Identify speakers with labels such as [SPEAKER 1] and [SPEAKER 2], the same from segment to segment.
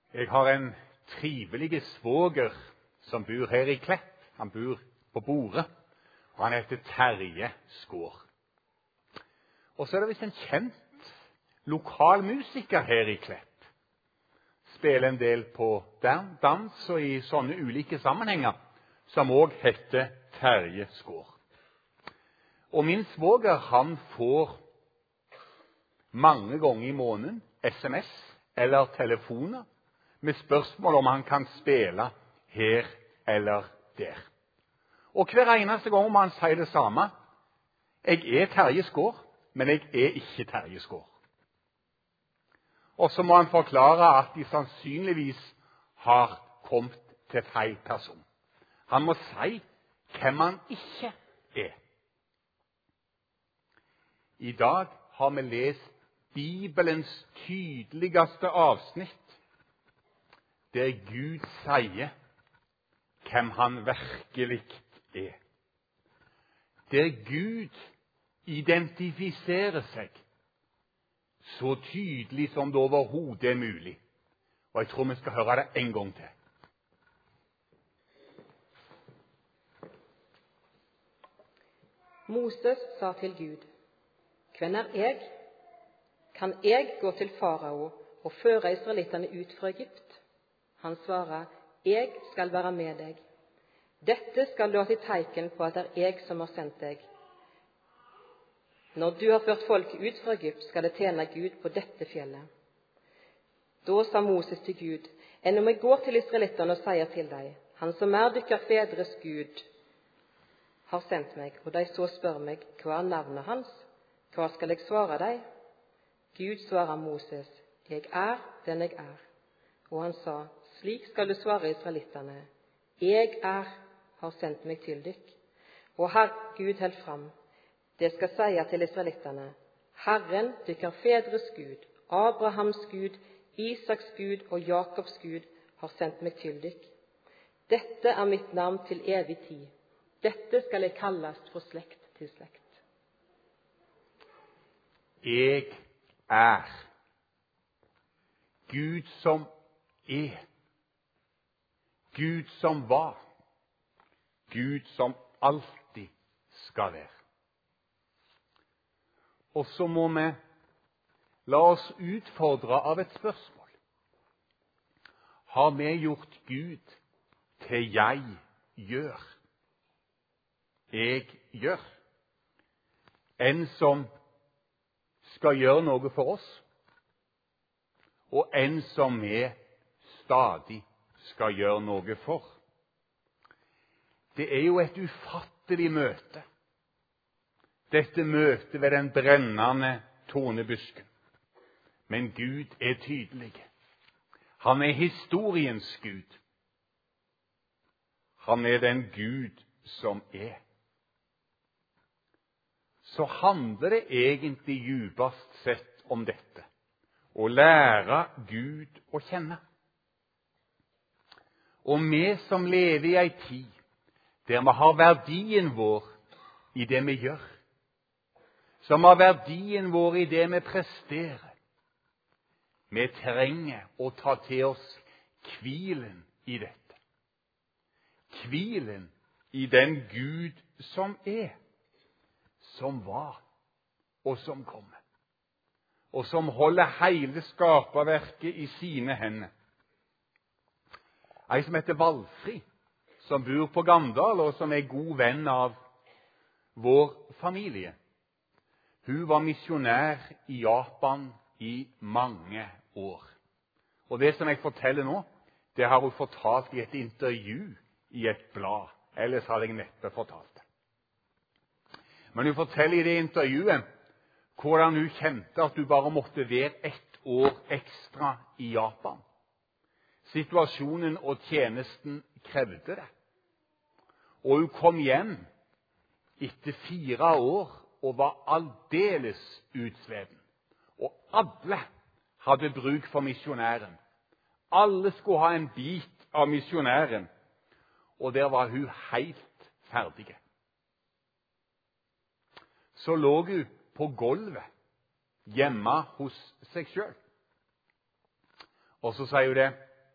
[SPEAKER 1] Jeg har en trivelig svoger som bor her i Klepp. Han bor på Bore, og han heter Terje Skår. Og så er det visst en kjent lokal musiker her i Klepp. Spiller en del på dans og i sånne ulike sammenhenger, som også heter Terje Skår. Og min svoger, han får mange ganger i måneden SMS eller telefoner med spørsmål om han kan spille her eller der. Og hver eneste gang må han si det samme. Jeg er Terje Skår, men jeg er ikke Terje Skår. Og så må han forklare at de sannsynligvis har kommet til feil person. Han må si hvem han ikke er. I dag har vi lest Bibelens tydeligste avsnitt, der Gud sier hvem han virkelig er. Der Gud identifiserer seg så tydelig som det overhodet er mulig. Og jeg tror vi skal høre det en gang til.
[SPEAKER 2] Moses sa til Gud: «Hvem er jeg? Kan jeg gå til farao og føre israelittene ut fra Egypt?» Han svarer: «Jeg skal være med deg. Dette skal du ha til tegn på at det er jeg som har sendt deg. Når du har ført folket ut fra Egypt, skal det tjene Gud på dette fjellet.» Da sa Moses til Gud: «Enn om jeg går til israelittene og sier til deg: Han som er dykkar fedres Gud har sendt meg, og de så spør meg: Hva er navnet hans? Hva skal jeg svare deg?» Gud svarer Moses: «Jeg er den jeg er.» Og han sa: «Slik skal du svare israelittene: Jeg er har sendt meg til dykk.» Og Gud held fram: «Det skal seie til israelittene: Herren, dykkar fedres Gud, Abrahams Gud, Isaks Gud og Jakobs Gud har sendt meg til dykk. Dette er mitt navn til evig tid. Dette skal jeg kallast fra slekt til slekt.»
[SPEAKER 1] Jeg er Gud som er, Gud som var, Gud som alltid skal være. Og så må vi la oss utfordre av et spørsmål. Har vi gjort Gud til jeg gjør? Jeg gjør. En som skal gjøre noe for oss, og en som vi stadig skal gjøre noe for. Det er jo et ufattelig møte, dette møtet ved den brennende tornebusken. Men Gud er tydelig. Han er historiens Gud. Han er den Gud som er. Så handler det egentlig djupest sett om dette: å lære Gud å kjenne. Og vi som lever i ei tid der vi har verdien vår i det vi gjør, som har verdien vår i det vi presterer, vi trenger å ta til oss hvilen i dette. Hvilen i den Gud som er, som var og som kommer, og som holder hele skaperverket i sine hender. Ei som heter Valfri, som bor på Gandal, og som er god venn av vår familie. Hun var misjonær i Japan i mange år. Og det som jeg forteller nå, det har hun fortalt i et intervju i et blad. Ellers hadde jeg neppe fortalt det. Men hun forteller i det intervjuet hvordan hun kjente at hun bare måtte være 1 år ekstra i Japan. Situasjonen og tjenesten krevde det. Og hun kom hjem etter 4 år og var aldeles utsveden. Og alle hadde bruk for misjonæren. Alle skulle ha en bit av misjonæren. Og der var hun helt ferdig. Så lå hun på gulvet hjemme hos seg selv. Og så sier hun det: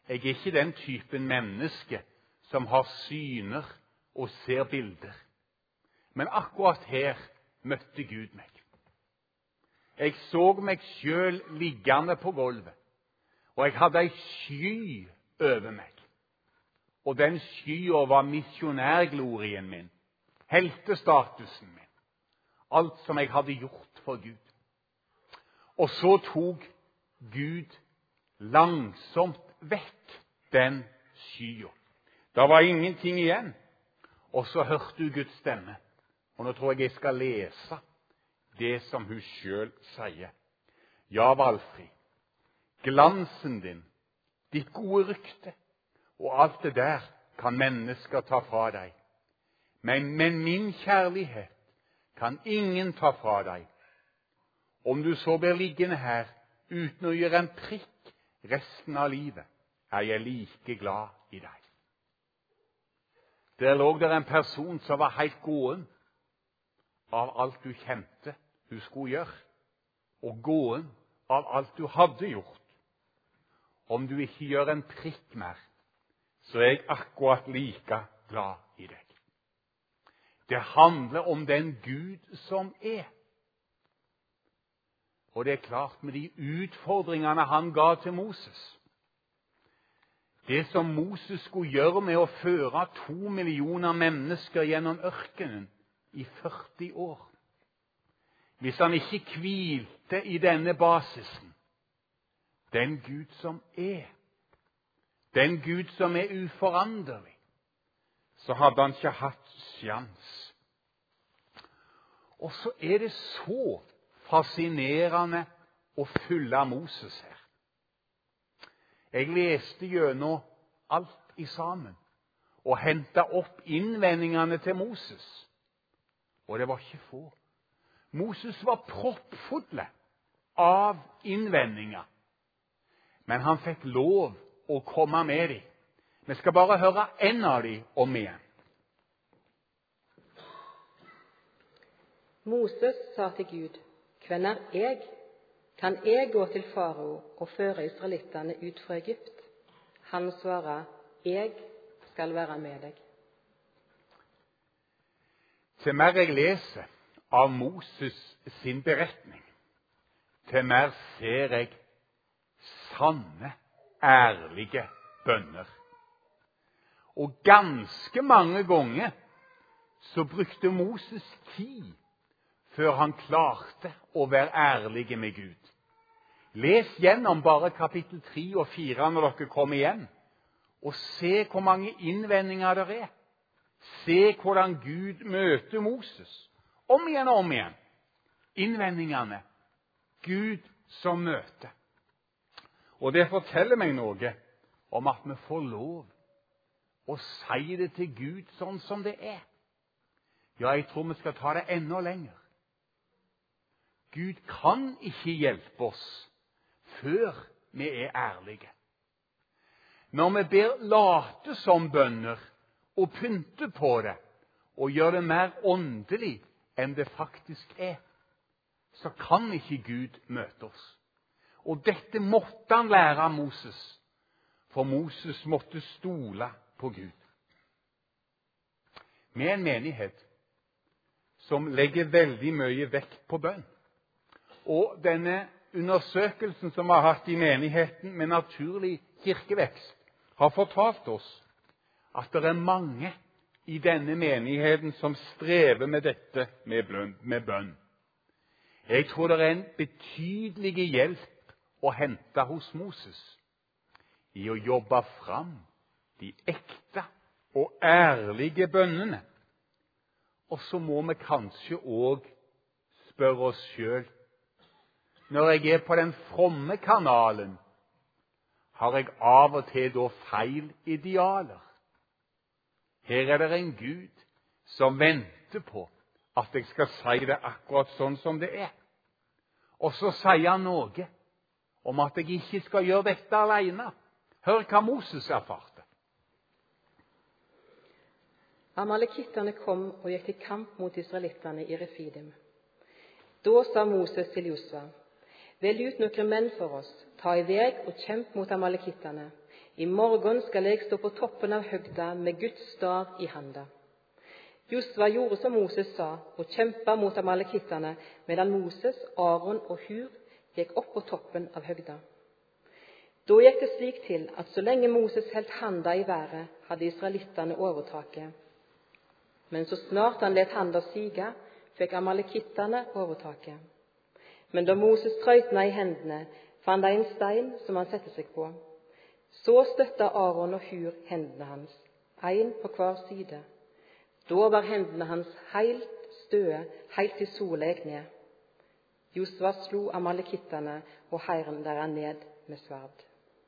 [SPEAKER 1] Jeg er ikke den typen menneske som har syner og ser bilder. Men akkurat her møtte Gud meg. Jeg så meg selv liggende på gulvet, og jeg hadde en sky over meg. Og den skya var misjonærglorien min, heltestatusen min, alt som jeg hadde gjort for Gud. Og så tok Gud langsomt vekk den skya. Det var ingenting igjen. Og så hørte du Guds stemme. Og nå tror jeg skal lese det som hun selv sier. Ja, Valfrid, glansen din, ditt gode rykte og alt det der kan mennesker ta fra deg. Men min kjærlighet kan ingen ta fra deg. Om du så blir liggende her uten å gjøre en prikk resten av livet, er jeg like glad i deg. Der lå der en person som var helt gåen av alt du kjente du skulle gjøre, og gåen av alt du hadde gjort. Om du ikke gjør en prikk mer, så er jeg akkurat like glad i deg. Det handler om den Gud som er. Og det er klart med de utfordringene han ga til Moses. Det som Moses skulle gjøre med å føre 2 millioner mennesker gjennom ørkenen i 40 år. Hvis han ikke hvilte i denne basisen, den Gud som er, den Gud som er uforanderlig, så hadde han ikke hatt sjans. Og så er det så fascinerende å følge Moses her. Jeg leste gjennom alt i sammen og hentet opp innvendingene til Moses. Og det var ikke få. Moses var proppfull av innvendinger. Men han fikk lov å komme med dem. Vi skal bare høre en av dem om igjen.
[SPEAKER 2] Moses sa til Gud, «Hvem er jeg? Kan jeg gå til farao og føre israelittene ut fra Egypt?» Han svarer, «Jeg skal være med deg.»
[SPEAKER 1] Til mer jeg leser av Moses sin beretning, til mer ser jeg sanne, ærlige bønner. Og ganske mange ganger så brukte Moses tid før han klarte å være ærlig med Gud. Les gjennom bare kapittel 3 og 4 når dere kommer igjen, og se hvor mange innvendinger det er. Se hvordan Gud møter Moses. Om igjen og om igjen. Innvendingene. Gud som møter. Og det forteller meg noe om at vi får lov å si det til Gud sånn som det er. Ja, jeg tror vi skal ta det enda lenger. Gud kan ikke hjelpe oss før vi er ærlige. Når vi ber late som bønner og pynte på det og gjør det mer åndelig enn det faktisk er, så kan ikke Gud møte oss. Og dette måtte han lære av Moses, for Moses måtte stole på Gud. Vi er en menighet som legger veldig mye vekt på bønn. Og denne undersøkelsen som vi har hatt i menigheten med naturlig kirkevekst, har fortalt oss at det er mange i denne menigheten som strever med dette med bønn. Jeg tror det er en betydelig hjelp å hente hos Moses i å jobbe fram de ekte og ærlige bønnene. Og så må vi kanskje også spørre oss selv, når jeg er på den fromme kanalen, har jeg av og til da feil idealer? Her er det en Gud som venter på at jeg skal si det akkurat sånn som det er. Og så sier han noe om at jeg ikke skal gjøre dette alene. Hør hva Moses erfarte.
[SPEAKER 2] Amalekitterne kom og gikk til kamp mot israelittene i Refidim. Da sa Moses til Josva, «Velg ut noen menn for oss, ta i vei og kjemp mot amalekittene. I morgen skal jeg stå på toppen av høgda med Guds stav i handa. Josva gjorde som Moses sa, og kjempa mot amalekittene, medan Moses, Aaron og Hur gikk opp på toppen av høgda. Da gikk det slik til at så lenge Moses holdt handa i været, hadde israelittene overtaket. Men så snart han let handa sige, fikk amalekittene overtaket. Men da Moses trøytna i hendene, fant de en stein som han sette seg på. Så støtta Aaron og Hur hendene hans, en på hver side. Da var hendene hans helt støe, helt til sola gikk ned. Josva slo amalekittene og heiren dere ned med sverd.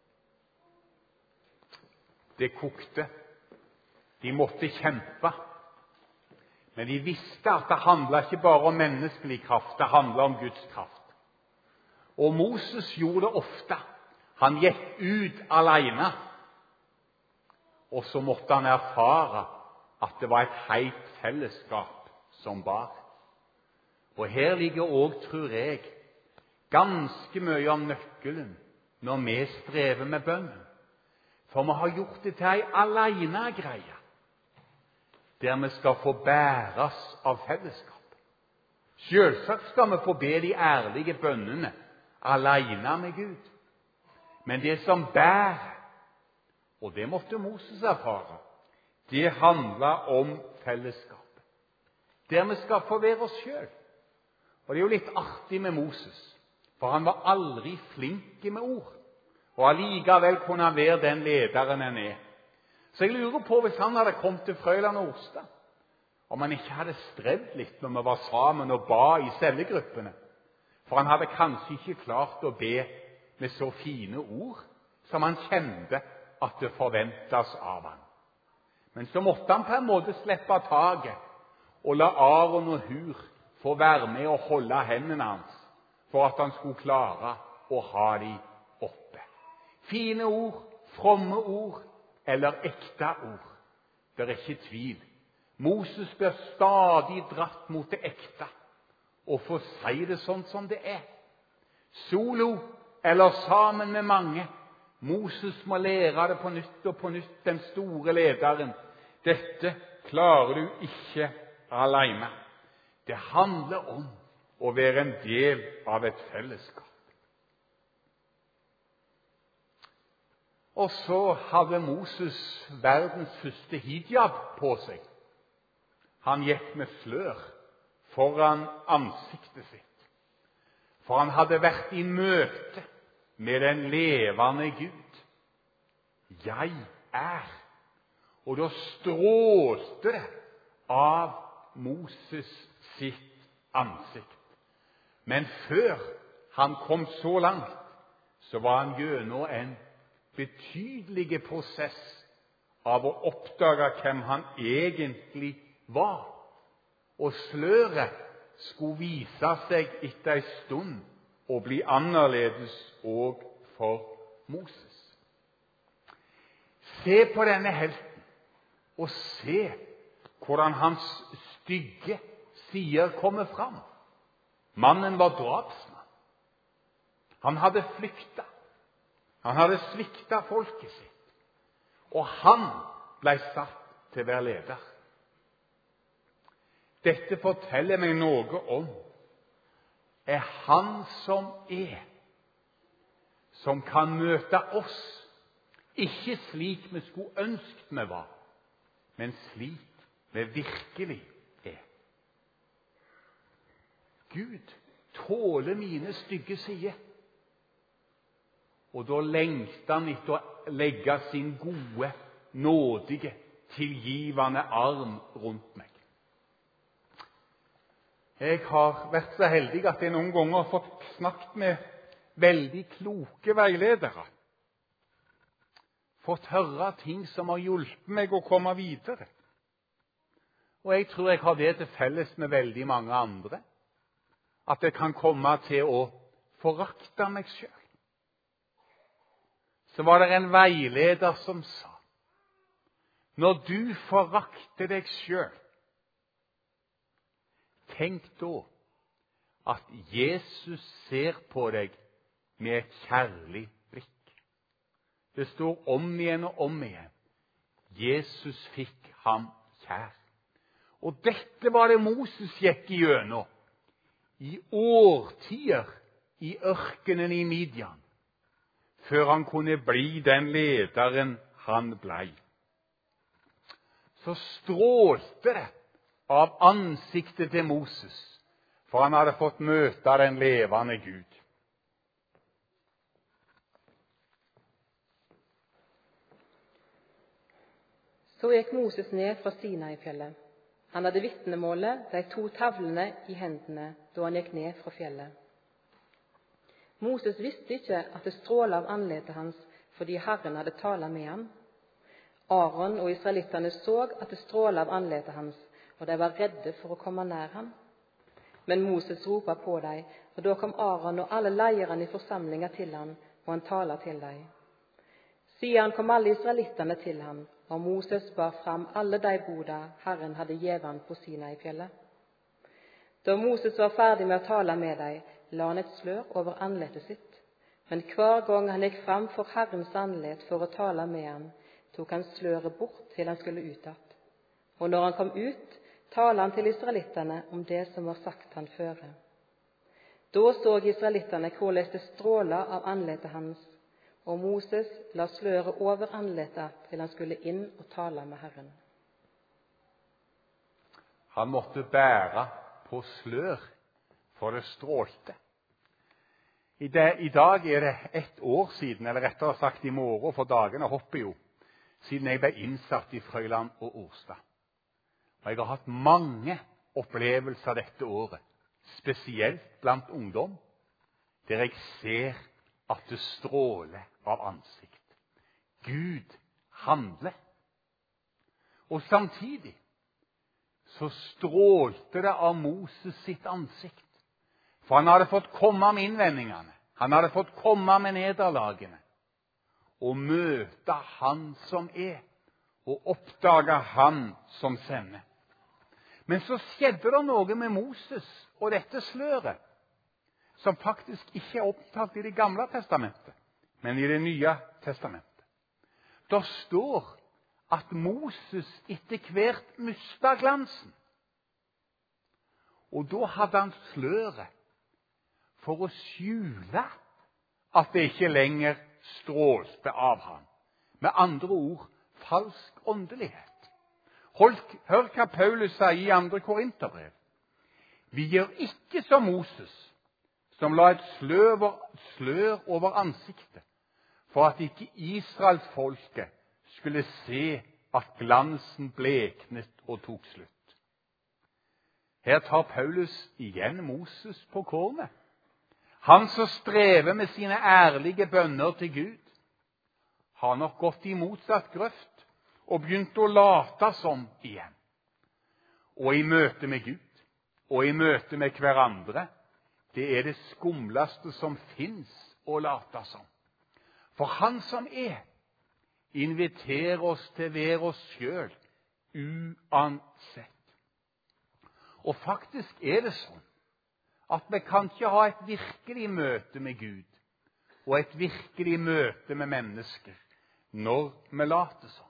[SPEAKER 1] Det kokte. De måtte kjempe. Men de visste at det handlet ikke bare om menneskelig kraft, det handlet om Guds kraft. Og Moses gjorde det ofte. Han gikk ut alene, og så måtte han erfare at det var et helt fellesskap som bar. Og her ligger også, tror jeg, ganske mye om nøkkelen når vi strever med bønnen. For vi har gjort det til en alene-greie, der vi skal få bæres av fellesskap. Selvsagt skal vi få be de ærlige bønnene alene med Gud. Men det som bærer, og det måtte Moses erfare, det handler om fellesskap, der vi skal få være oss selv. Og det er jo litt artig med Moses, for han var aldri flink med ord, og allikevel kunne han være den lederen han er. Så jeg lurer på, hvis han hadde kommet til Frøyland og Ostad, om han ikke hadde strevd litt når vi var sammen og ba i cellegruppene, for han hadde kanskje ikke klart å be med så fine ord som han kjente at det forventes av han. Men så måtte han på en måte slippe taket og la Aaron og Hur få være med og holde hendene hans for at han skulle klare å ha de oppe. Fine ord, fromme ord eller ekte ord. Det er ikke tvil. Moses blir stadig dratt mot det ekte og får si det sånn som det er. Solo eller sammen med mange. Moses må lære det på nytt og på nytt, den store lederen. Dette klarer du ikke alene. Det handler om å være en del av et fellesskap. Og så hadde Moses verdens første hijab på seg. Han gikk med slør foran ansiktet sitt. For han hadde vært i møte med den levende Gud. Jeg er. Og da strålte det av Moses sitt ansikt. Men før han kom så langt, så var han gjennom en betydelig prosess av å oppdage hvem han egentlig var. Og sløret skulle vise seg etter en stund og bli annerledes også for Moses. Se på denne helten, og se hvordan hans stygge sider kommer fram. Mannen var drapsmann. Han hadde flyktet. Han hadde sviktet folket sitt. Og han ble satt til å være leder. Dette forteller meg noe om han som kan møte oss, ikke slik vi skulle ønsket vi var, men slik vi virkelig er. Gud tåler mine stygge sider, og da lengter han etter å legge sin gode, nådige, tilgivende arm rundt meg. Jeg har vært så heldig at jeg noen ganger har fått snakket med veldig kloke veiledere. Fått høre ting som har hjulpet meg å komme videre. Og jeg tror jeg har det til felles med veldig mange andre, at jeg kan komme til å forakte meg selv. Så var det en veileder som sa, når du forakter deg selv, tenk da at Jesus ser på deg med et kjærlig blikk. Det står om igjen og om igjen. Jesus fikk ham kjær. Og dette var det Moses gikk igjennom i årtier i ørkenen i Midian, før han kunne bli den lederen han blei. Så strålte det av ansiktet til Moses, for han hadde fått møte den levende Gud.
[SPEAKER 2] Så gikk Moses ned fra Sinai-fjellet. Han hadde vitnemålet, de 2 tavlene i hendene, da han gikk ned fra fjellet. Moses visste ikke at det strålet av anletet hans, fordi Herren hadde talt med ham. Aaron og israelittene så at det strålet av anletet hans, og de var redde for å komme nær ham. Men Moses ropte på dem, og da kom Aaron og alle lederne i forsamlingen til ham, og han talte til dem. Siden kom alle israelittene til ham, og Moses bar fram alle de boda Herren hadde gitt ham på Sinai-fjellet. Da Moses var ferdig med å tale med dem, la han et slør over anletet sitt. Men hver gang han gikk fram for Herrens anlet for å tale med ham, tok han sløret bort til han skulle ut att. Og når han kom ut, talte han til israelittene om det som var sagt han føre. Da så israelittene hvordan det stråla av anletet hans, og Moses la sløret over anletet til han skulle inn og tale med Herren.
[SPEAKER 1] Han måtte bære på slør, for det strålte. I dag er det 1 år siden, eller rettere sagt i morgen, for dagene hopper jo, siden jeg ble innsatt i Frøyland og Årstad. Og jeg har hatt mange opplevelser dette året, spesielt blant ungdom, der jeg ser at det stråler av ansikt. Gud handler. Og samtidig så strålte det av Moses sitt ansikt. For han hadde fått komme med innvendingene. Han hadde fått komme med nederlagene. Og møte han som er. Og oppdage han som sender. Men så skjedde det noe med Moses og dette sløret, som faktisk ikke er opptalt i Det gamle testamentet, men i Det nye testamentet. Det står at Moses etter hvert mistet glansen. Og da hadde han sløret for å skjule at det ikke lenger strålte av ham. Med andre ord, falsk åndelighet. Hør hva Paulus sier i 2. Korinterbrev. Vi gjør ikke som Moses, som la et slør over ansiktet, for at ikke Israelsfolket skulle se at glansen bleknet og tok slutt. Her tar Paulus igjen Moses på kornet. Han som strever med sine ærlige bønner til Gud, har nok gått i motsatt grøft og begynt å late som igjen. Og i møte med Gud, og i møte med hverandre, det er det skumleste som finnes å late som. For han som er, inviterer oss til å være oss selv, uansett. Og faktisk er det sånn at vi kan ikke ha et virkelig møte med Gud og et virkelig møte med mennesker når vi later sånn.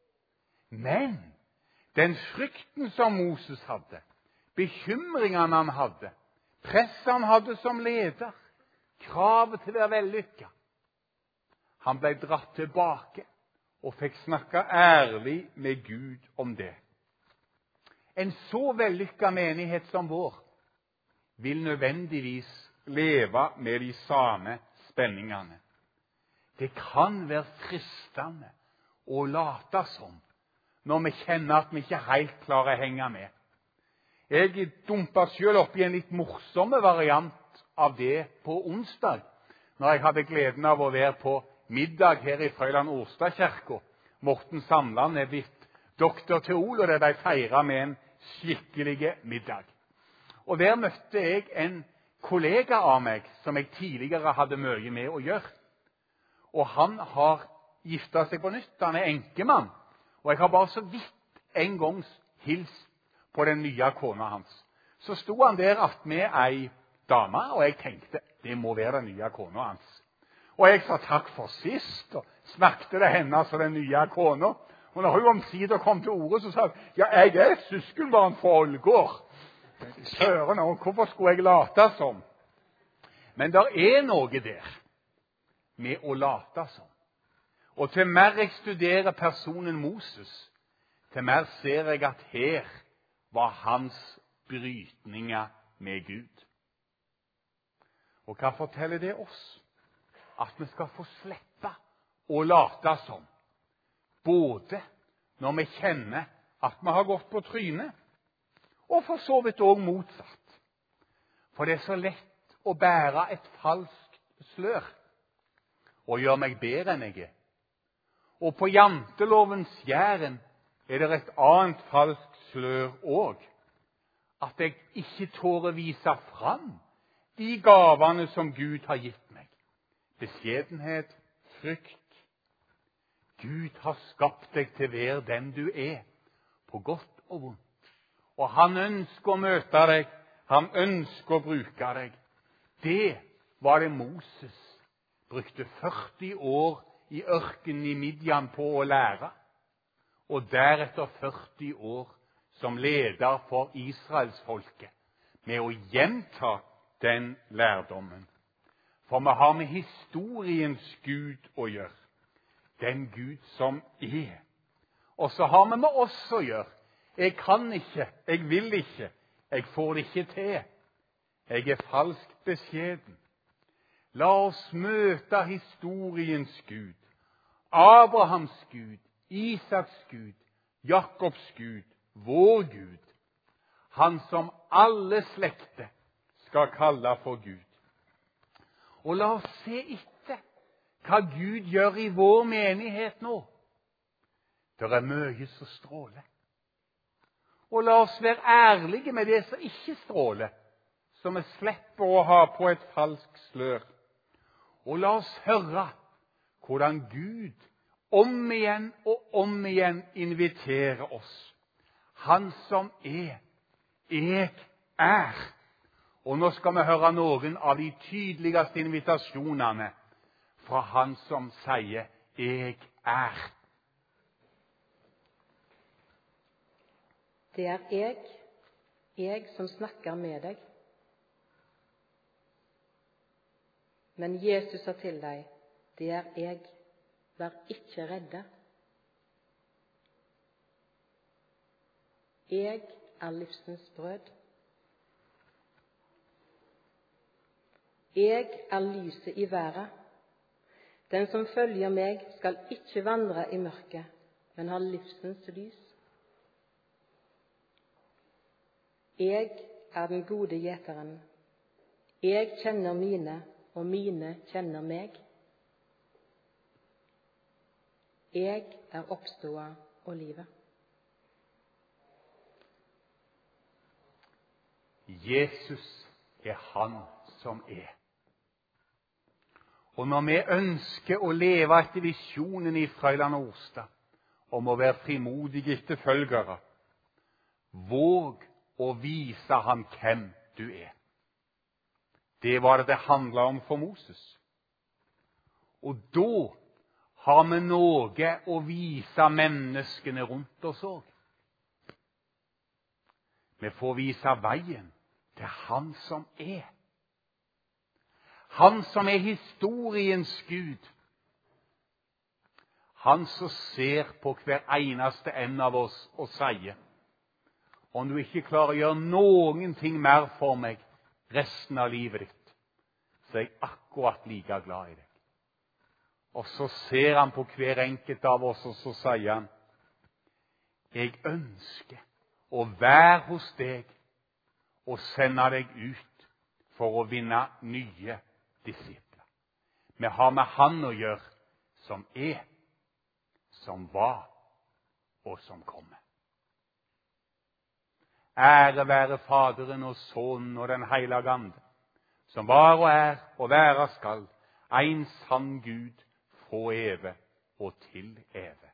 [SPEAKER 1] Men den frykten som Moses hadde, bekymringene han hadde, presset han hadde som leder, kravet til å være vellykket, han ble dratt tilbake og fikk snakke ærlig med Gud om det. En så vellykket menighet som vår vil nødvendigvis leve med de samme spenningene. Det kan være fristende å late som når vi kjenner at vi ikke helt klarer å henge med. Jeg dumpet selv opp i en litt morsomme variant av det på onsdag, når jeg hadde gleden av å være på middag her i Frøyland Årstad-kirka. Morten Samland er blitt doktor teol, og det ble feiret med en skikkelig middag. Og der møtte jeg en kollega av meg som jeg tidligere hadde mye med å gjøre. Og han har giftet seg på nytt. Han er enkemann. Og jeg har bare så vidt en gang hilst på den nye kona hans. Så sto han der attmed ei dame, og jeg tenkte, det må være den nye kona hans. Og jeg sa takk for sist, og snakket det henne som den nye kona. Og når hun omsider kom til ordet, så sa hun, ja, jeg er et søskenbarn fra Ålgård. Søren, og hvorfor skulle jeg late som? Men det er noe der med å late som. Og til mer jeg studerer personen Moses, til mer ser jeg at her var hans brytninger med Gud. Og hva forteller det oss? At vi skal få slippe å late som. Både når vi kjenner at vi har gått på trynet, og for så vidt også motsatt. For det er så lett å bære et falskt slør og gjøre meg bedre enn jeg er. Og på jantelovens gjæren er det et annet falskt slør òg. At jeg ikke tårer vise fram de gavene som Gud har gitt meg. Beskjedenhet, frykt. Gud har skapt deg til å være den du er, på godt og vondt. Og han ønsker å møte deg, han ønsker å bruke deg. Det var det Moses brukte 40 år i ørkenen i Midian på å lære, og deretter 40 år som leder for Israelsfolket, med å gjenta den lærdommen. For vi har med historiens Gud å gjøre. Den Gud som er. Og så har vi med oss å gjøre. Jeg kan ikke, jeg vil ikke, jeg får det ikke til. Jeg er falskt beskjeden. La oss møte historiens Gud, Abrahams Gud, Isaks Gud, Jakobs Gud, vår Gud. Han som alle slekter skal kalle for Gud. Og la oss se etter hva Gud gjør i vår menighet nå. Det er mye som stråler. Og la oss være ærlige med det som ikke stråler, så vi slipper å ha på et falskt slør. Og la oss høre hvordan Gud om igjen og om igjen inviterer oss. Han som er, jeg er. Og nå skal vi høre noen av de tydeligste invitasjonene fra han som sier, jeg er.
[SPEAKER 2] Det er jeg som snakker med deg. Men Jesus sa til deg, det er jeg, vær ikke redde. Jeg er livsens brød. Jeg er lyset i verden. Den som følger meg skal ikke vandre i mørket, men ha livsens lys. Jeg er den gode gjeteren. Jeg kjenner mine, og mine kjenner meg. Jeg er oppståa og livet.
[SPEAKER 1] Jesus er han som er. Og når vi ønsker å leve etter visjonen i Frøyland og Orstad om å være frimodige etterfølgere, våg å vise ham hvem du er. Det var det handlet om for Moses. Og da har vi noe å vise menneskene rundt oss også. Vi får vise veien til han som er. Han som er historiens Gud. Han som ser på hver eneste en av oss og sier, om du ikke klarer å gjøre noen ting mer for meg resten av livet ditt, så er jeg akkurat like glad i deg. Og så ser han på hver enkelt av oss, og så sier han, jeg ønsker å være hos deg og sende deg ut for å vinne nye disipler. Vi har med han å gjøre som er, som var og som kommer. Ære være Faderen og Sønnen og den Hellige Ande, som var og er og være skal, en sann Gud fra evig og til evig.